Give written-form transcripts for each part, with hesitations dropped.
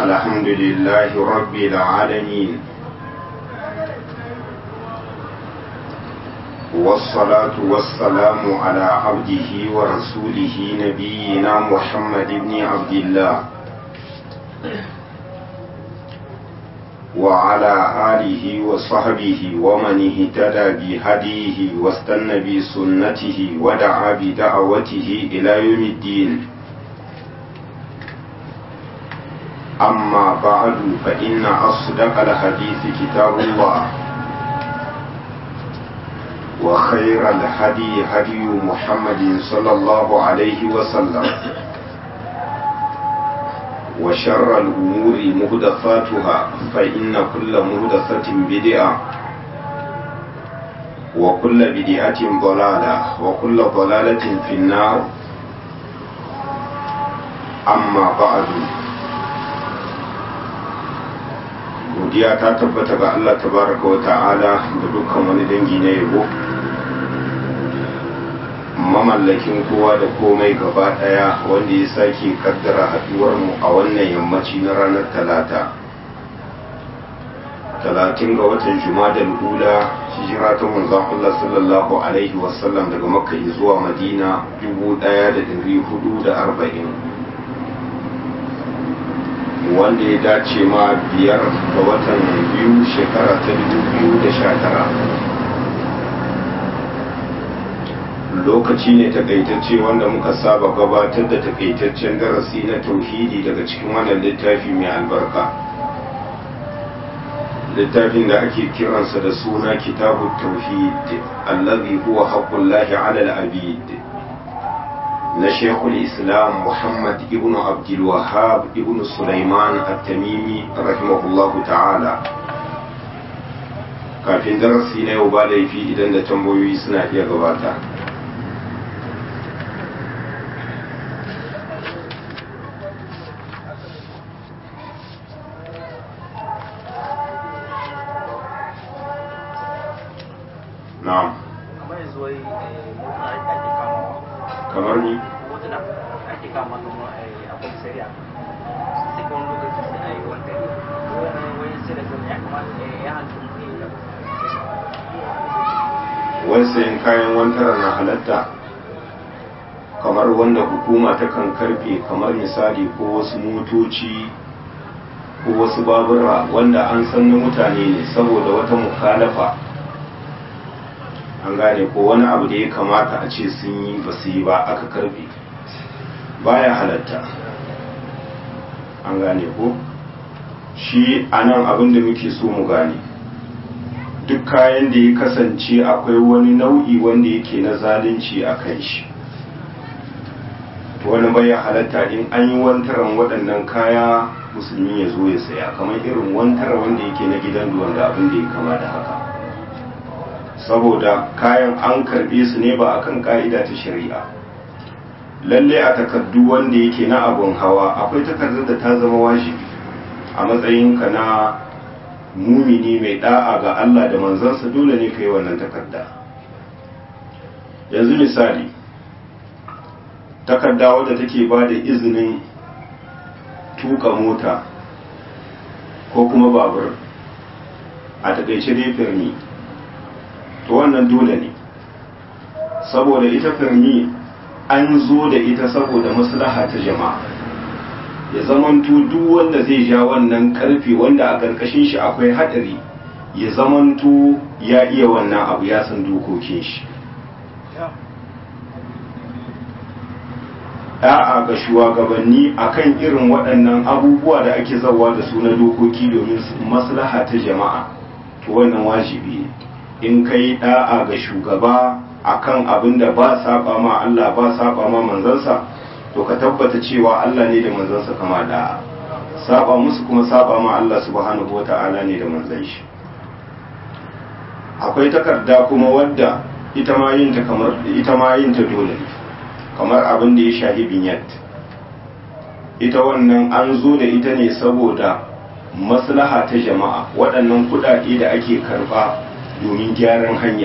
الحمد لله رب العالمين والصلاة والسلام على عبده ورسوله نبينا محمد بن عبد الله وعلى آله وصحبه ومن اهتدى بهديه واستنى بسنته ودعا بدعوته إلى يوم الدين. أما بعد فإن أصدق الحديث كتاب الله وخير الهدي هدي محمد صلى الله عليه وسلم وشر الأمور محدثاتها فإن كل محدثة بدعة وكل بدعة ضلالة وكل ضلالة في النار. أما بعد godiya ta tabbata ga Allah tabaraka wa ta'ala da dukkan wani dangi na yabo, mamallakin kowa da komai gaba daya, wanda ya sake kaddara haduwar mu a wannan yammaci na ranar talata 30 ga watan Jumadal Ula, hijira ta manzon Allah sallallahu alaihi wasallam daga Makka zuwa Madina 1440, wanda ya dace ma 5 ga watan biyu shekara ta 2019. Lokaci ne takaitacce wanda muka saba gabatar da takaitaccen darasi na tauhidi daga cikin wannan littafi mai albarka, littafin da ake kiransa da suna kitabut tauhid allazi huwa haqqullahi ala al-abid na Sheikhul Islam Muhammad ibn Abdul Wahhab ibn Sulaiman at-Tamimi rahimahullahu ta'ala. Kafin darasi na yau ba laifi idan da tambayoyi suna iya gabata. Na'am. Kamar ni hotuna ake kama noma a kwamsariya sai kawai lokaci sai a yi wanda wani sai da zama ya kamata ya hantu ne wai sayan kayan wantara na halatta, kamar wanda hukuma ta kan karfe, kamar misali ko wasu motoci ko wasu babura wanda an san na mutane ne saboda wata mukhalafa, an gane ko wani abu da ya kamata a ce sun yi ba su yi ba aka karbe, baya halatta. An gane ko shi anan abin da muke so mu gane, duk kayan da ya kasance akwai wani nau'i wanda yake na zalunci a kan shi, wani baya halatta in an yi wantaran waɗannan kaya musulmi ya zo ya saya, kamar irin wantara wanda yake na gidan wanda abin da ya kama da haka, saboda kayan an karbe su ne ba akan ka'ida ta shari'a. Lalle a takardu wanda yake na abun hawa akwai takardar da ta zama wajibi a matsayinka na mumini mai da'a ga Allah da manzansa, dole ne ka yi wannan takarda. Yanzu misali, takarda wadda take ba da izinin tuka mota ko kuma babur, a takaice dai firmi, to wannan dole ne, saboda ita firmi an zo da ita saboda maslaha ta jama'a, ya zamanto duk wanda zai ja wannan karfe wanda a ƙarƙashin shi akwai haɗari, ya zamanto ya iya wannan abu, ya san dokokin shi. Da'a ga shugabanni akan irin waɗannan abubuwa da ake zawa da su na dokoki domin maslaha ta jama'a, to wannan wajibi ne. In kai da'a ga shugaba akan abin da ba saba ma Allah ba saba ma manzansa, to ka tabbata cewa Allah ne da manzansa kama da'a, saba musu kuma saba ma Allah subhanahu wata'ala ne da manzan shi. Akwai takarda kuma wadda ita ma yin ta dole ne, kamar abin da ya shahi binyat. Ita wannan an zo da ita ne saboda maslaha ta jama'a, waɗannan kuɗaɗe da ake karɓa domin gyaran hanya,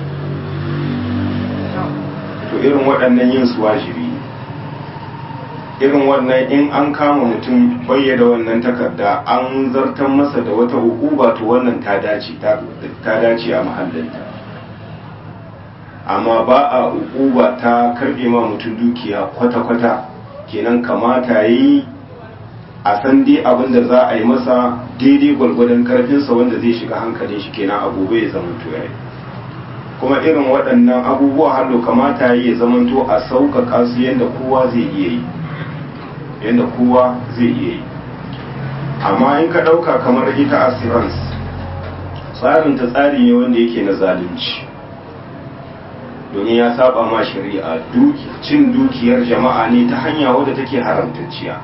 to irin waɗannan yin su wajibi ne. irin wannan in an kama mutum bayyana wannan takarda an zartar masa da wata hukuma to wannan ta dace a mahallinta, amma ba a hukuma ta karbe ma mutum dukiya kwata-kwata. kenan kamata yi a san dai abin da za a yi masa daidai gwargwadon karfinsa wanda zai shiga hankalin shi, kenan abubuwa ya zamanto yayi. kuma irin waɗannan abubuwa hallo kamata yi ya zamanto a sauƙaƙa su yadda kowa zai iya yi. Amma in ka ɗauka kamar ita assurance, tsarin ta tsari ne wanda yake na zalunci, domin ya saba ma shari'a. Cin dukiyar jama'a ne ta hanya wadda take haramtacciya.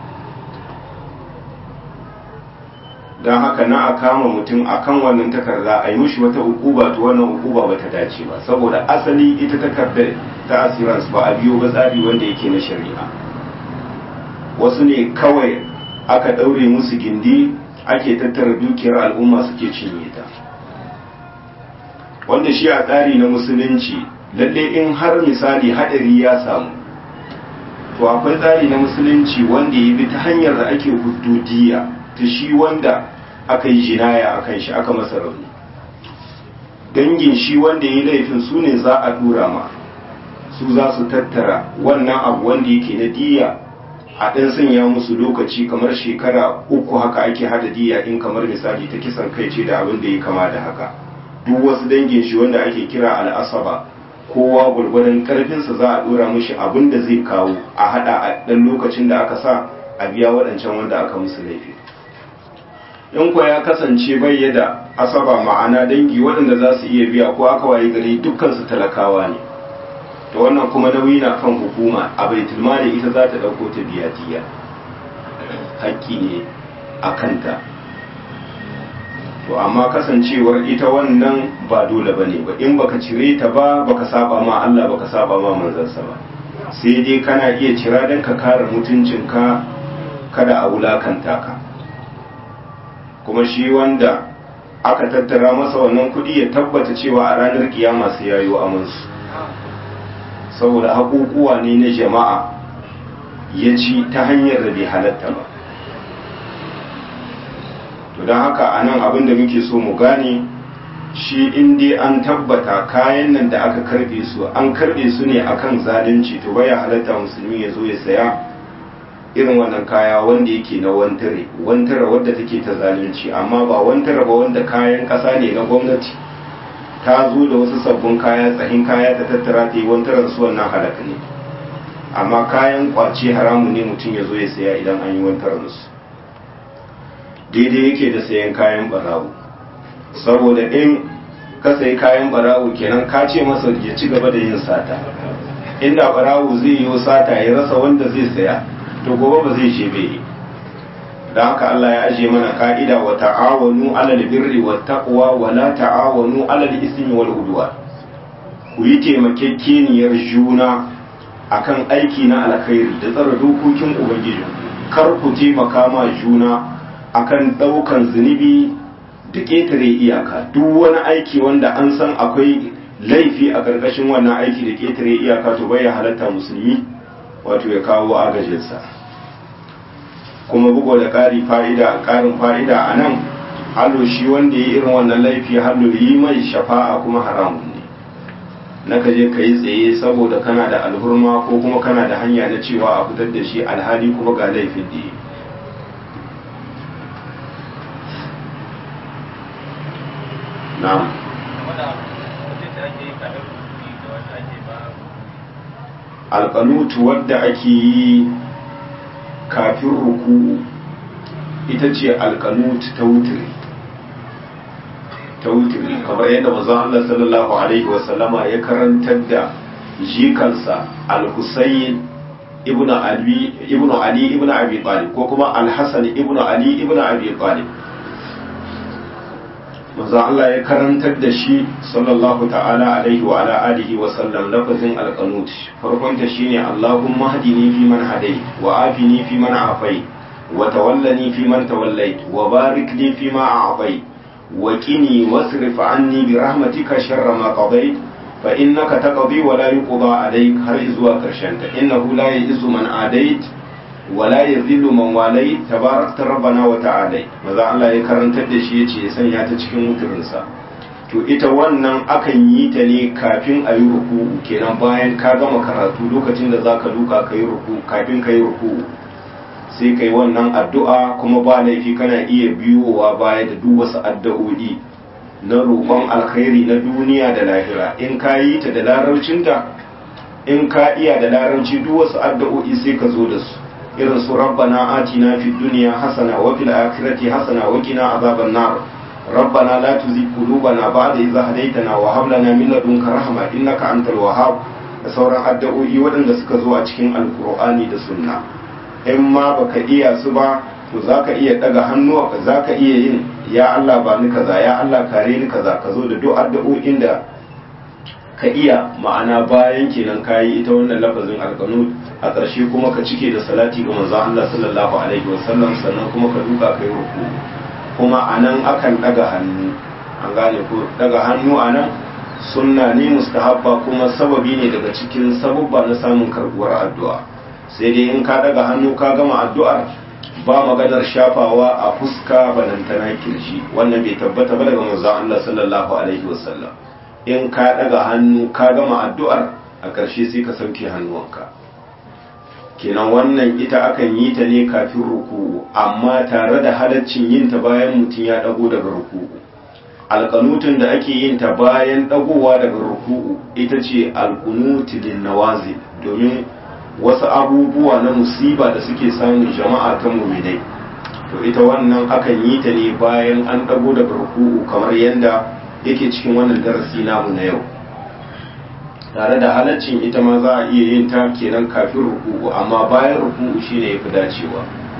don haka na a kama mutum akan wannan takarda a yi mishi wata ukuba, to wannan ukuba ba ta dace ba, saboda asali ita takardar ta assurance ba a biyo ba tsari wanda yake na shari'a. Wasu ne kawai aka ɗaure musu gindi ake tattara dukiyar al'umma suke cinye ta, wanda shi a tsari na musulunci lalle in har misali hadari ya samu, to akwai tsari na musulunci wanda ya bi ta hanyar da ake hududiyya ta shi wanda aka yi jinaya a kan shi, aka masa rauni. Dangin shi wanda ya yi laifin su ne za a dura ma, su za su tattara wannan abu wanda yake na diya, a ɗan sanya musu lokaci kamar shekara 3 haka ake hada diya in kamar misali ta kisan kai ce da abin da ya kama da haka. Duk wasu dangin shi wanda ake kira al'asaba, kowa gwargwadon karfinsa za a dora mishi abin da zai kawo a hada a ɗan lokacin da aka sa a biya waɗancan wanda aka musu laifi. In kuwa ya kasance bai da asaba, ma'ana dangi waɗanda za su iya biya, ko aka waye gari dukkansu talakawa ne, to wannan kuma nauyi na kan hukuma a baitul mali, ita za ta ɗauko ta biya diya, haƙƙi ne a kanta. To amma kasancewar ita wannan ba dole bane ba, in baka cire ta ba baka saba ma Allah, baka saba ma manzansa ba, sai dai kana iya cira don ka kare mutuncinka kada a wulakanta ka. Kuma shi wanda aka tattara masa wannan kudi ya tabbata cewa a ranar kiyama sai yayo amansu, saboda haƙuƙuwa ne na jama'a ya ci ta hanyar da bai halatta ba. To don haka a nan abin da muke so mu gane shi, in dai an tabbata kayan nan da aka karbe su an karbe su ne akan zalunci, to baya halatta musulmi ya zo ya saya irin wannan kaya wanda yake na wantare wadda take ta zalunci, amma ba wantare ba wanda kayan kasa ne na gwamnati, ta zo da wasu sabbin kaya, tsahin kaya ta tattara ta yi wantaren su, wannan halaka ne. Amma kayan kwace haramu ne mutum ya zo ya saya idan an yi wantaren su, daidai yake da sayan kayan barawo, saboda in ka sayi kayan barawo kenan ka ce masa ya ci gaba da yin sata. Inda barawo zai yi sata ya rasa wanda zai saya, to gobe ba zai je bai. Da haka Allah ya aje mana ka'ida, wa ta'awanu 'alal birri wat taqwa wa la ta'awanu 'alal ismi wal udwan. Ku yi taimakekeniyar juna akan aiki na alkhairi da tsara dokokin ubangiji, kar ku taimaka ma juna akan daukan zunubi da ketare iyaka. Duk wani aiki wanda an san akwai laifi a ƙarƙashin wannan aiki da ketare iyaka, to bai halatta musulmi wato ya kawo agajinsa. Kuma bugu da ƙarin fa'ida a nan, hallo shi wanda ya irin wannan laifi, hallo yi mai shafa'a kuma haramun ne, na ka je ka yi tsaye saboda kana da alhurma ko kuma kana da hanya na cewa a fitar da shi, alhali kuma ga laifin da yi. Na'am. Alƙanutu wadda ake yi kafin ruku ita ce alƙanutu ta wutiri, kamar yadda manzon Allah sallallahu alaihi wasallama ya karantar da jikansa al-Husayn ibn Ali ibn Abi Talib, ko kuma al-Hasan ibn Ali ibn Abi Talib. manzo Allah ya karantar da shi sallallahu ta'ala alaihi wa ala alihi wa sallam lafazin alqanut, farkon ta shine Allahumma hadini fi man hadayt wa afini fi man afayt wa tawallani fi man tawallayt wa barik li fi ma a'tayt wa qini wasrif anni bi rahmatika sharra ma qadayt fa innaka taqdi wa la yuqda alayk, har zuwa karshen ta. Innahu la yu'izzu man adayt wala yazillu man walai tabarakta rabbana wa ta'ala maza Allah ya karantar da shi yace ya sanya ta cikin wuturinsa. To ita wannan akan yi ta ne kafin a yi ruku'u, kenan bayan ka gama karatu lokacin da zaka duka ka yi ruku'u, kafin ka yi ruku'u sai kai wannan addu'a, kuma ba laifi kana iya biyowa baya da duk wasu addu'o'i na roƙon alkhairi na duniya da lahira. In ka yi ta da larabcinta, in ka iya da larabci duk wasu addu'o'i sai ka zo da su, irin su rabbana atina fid dunya hasana wa fil akhirati hasana wa qina azaban nar, rabbana la tuzigh qulubana ba'da idh hadaytana wa hab lana min ladunka rahma innaka antal wahhab, da sauran addu'o'i waɗanda suka zo a cikin alkur'ani da sunna. In ma baka iya su ba, to zaka iya daga hannuwa, zaka iya yin ya Allah ba ni kaza, ya Allah kare ni kaza, ka zo da duk addu'o'in da ka iya, ma'ana bayan kenan kayi ita wannan lafazin alqanut, a ƙarshe kuma ka cike da salati ga manzo Allah sallallahu alaihi wasallam, sannan kuma ka duka kai ruku. Kuma anan akan daga hannu, an gane ko daga hannu anan sunna ne mustahabba, kuma sababi ne daga cikin sabubba na samun karbuwar addu'a. Sai dai in ka daga hannu ka gama addu'ar, ba maganar shafawa a fuska balantana kirji, wannan bai tabbata ba daga manzon Allah sallallahu alaihi wasallam. In ka daga hannu ka gama addu'ar, a ƙarshe sai ka sauke hannuwanka. Kenan wannan ita akan yi ta ne kafin ruku'u, amma tare da halaccin yin ta bayan mutum ya dago daga ruku'u. Alƙanutun da ake yin ta bayan dagowa daga ruku'u ita ce alƙunutu lin nawazil, domin wasu abubuwa na musiba da suke samun jama'a ta mu'minai, to ita wannan akan yi ta ne bayan an dago daga ruku'u, kamar yadda yake cikin wannan darasi namu na yau. Tare da halaccin ita ma za a iya yin ta kenan kafin ruku'u, amma bayan ruku'u shine yafi dacewa.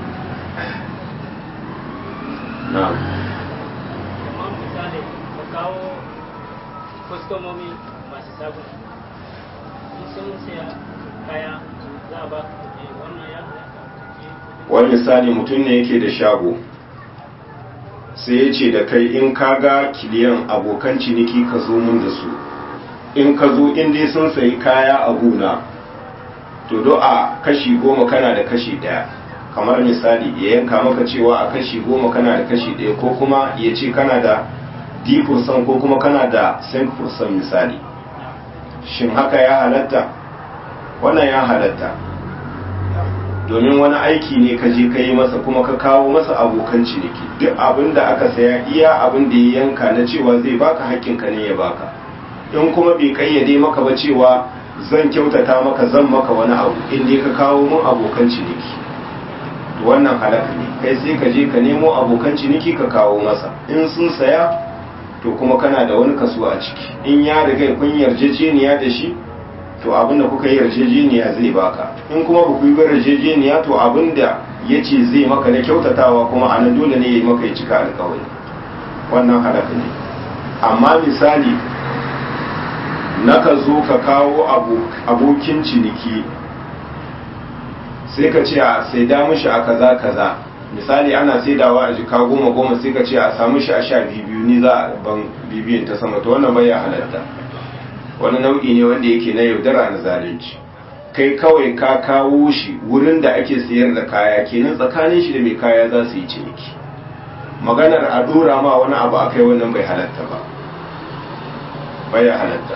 Na'am. Kamar misali ka kawo kwastomomi masu sabon, in sun siya kaya za a ba wannan ya wani misali mutum ne yake da shago, sai ya ce da kai in ka ga kiliyan abokan ciniki ka zo mun da su, in ka zo in dai sun sayi kaya a gona, to do a kashi 10 kana da kashi 1. Kamar misali ya yanka maka cewa a kashi 10 kana da kashi 1, ko kuma ya ce kana da 10% ko kuma kana da 5% misali. Shin haka ya halatta? Wannan ya halatta, domin wani aiki ne ka je ka yi masa, kuma ka kawo masa abokan ciniki. Duk abin da aka saya iya abin da ya yanka na cewa zai baka haƙƙinka ne ya baka. In kuma bai kayyade maka ba cewa zan kyautata maka, zan maka wani abu, in dai ka kawo mun abokan ciniki, to wannan halaka ne. Kai sai ka je ka nemo abokan ciniki ka kawo masa, in sun saya to kuma kana da wani kaso a ciki. In ya riga kun yarjejeniya da shi, to abin da kuka yi yarjejeniya zai baka. In kuma ba ku yi yarjejeniya, to abin da ya ce zai maka na kyautatawa kuma a nan dole ne ya yi maka ya cika alkawari. Wannan halaka ne. Amma misali na ka zo ka kawo abokin ciniki, sai ka ce a saida mishi a kaza kaza, misali ana saidawa a jika 10 sai ka ce a samu shi a 12 ni za a ban bibiyin ta sama, to wannan bai ya halatta. Wani nau'i ne wanda yake na yaudara na zalunci. Kai kawai ka kawo shi wurin da ake sayar da kaya, kenan tsakanin shi da mai kaya za su yi ciniki. Maganar a dora ma wani abu akai wannan bai halatta ba, bai ya halatta.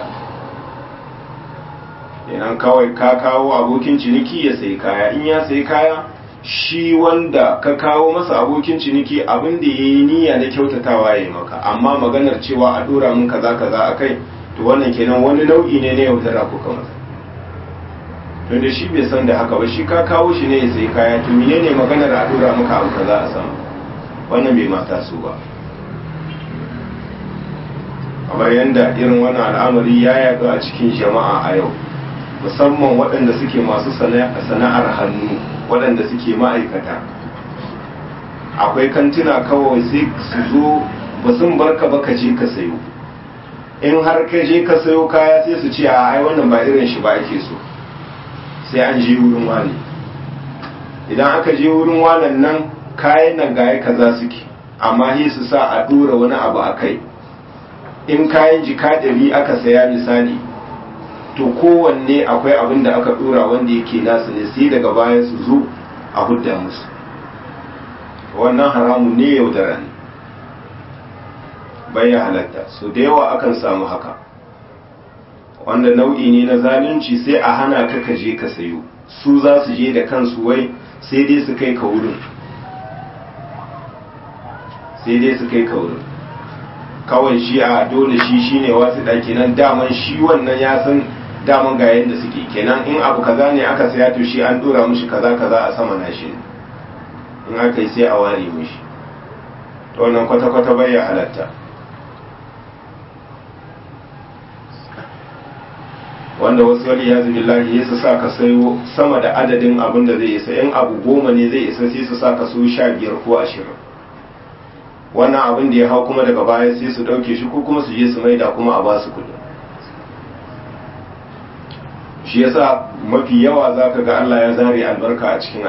Kenan kawai ka kawo abokin ciniki ya sayi kaya, in ya sayi kaya, shi wanda ka kawo masa abokin ciniki abin da ya yi niyya na kyautatawa ya yi maka, amma maganar cewa a dora mun kaza kaza akai, to wannan kenan wani nau'i ne na yaudara kuka masa. Don da shi bai san da haka ba, shi ka kawo shi ne ya sayi kaya, to menene maganar a dora maka abu kaza a sama, wannan bai mata su ba. Kamar yadda irin wannan al'amari ya yaɗu a cikin jama'a a yau, musamman waɗanda suke masu sana'ar hannu, waɗanda suke ma'aikata. Akwai kantina kawai sai su zo ba sun barka ba ka je ka sayo, in har ka je ka sayo kaya sai su ce a ai wannan ba irin shi ba ake so, sai an je wurin wani. Idan aka je wurin wanan nan kayan nan gaya kaza suke, amma sai su sa a dora wani abu a kai. In kayan jika 100 aka saya misali, to kowanne akwai abin da aka dora wanda yake nasu ne, sai daga baya su zo a hudda musu, wannan haramun ne yaudara ne, bai halatta. So da yawa akan samu haka, wanda nau'i ne na zalunci, sai a hana ka je ka sayo, su za su je da kansu wai sai dai su kai ka wurin, sai dai su kai ka wurin kawai shi a dole shi shine wasu ɗaki nan daman shi wannan ya san daman ga yadda suke kenan, in abu kaza ne aka saya to shi an dora mushi kaza kaza a sama na shi, in aka yi sai a ware mushi, to wannan kwata-kwata bai ya halatta. wanda wasu wali ya zubi lahi ya su sa ka sayo sama da adadin abin da zai isa, in abu 10 ne zai isa sai su sa ka so 15 ko 20, wannan abin da ya hau kuma daga baya sai su dauke shi ko kuma su je su maida kuma a ba su kudi. Shi yasa mafi yawa zaka ga Allah ya zare albarka a cikin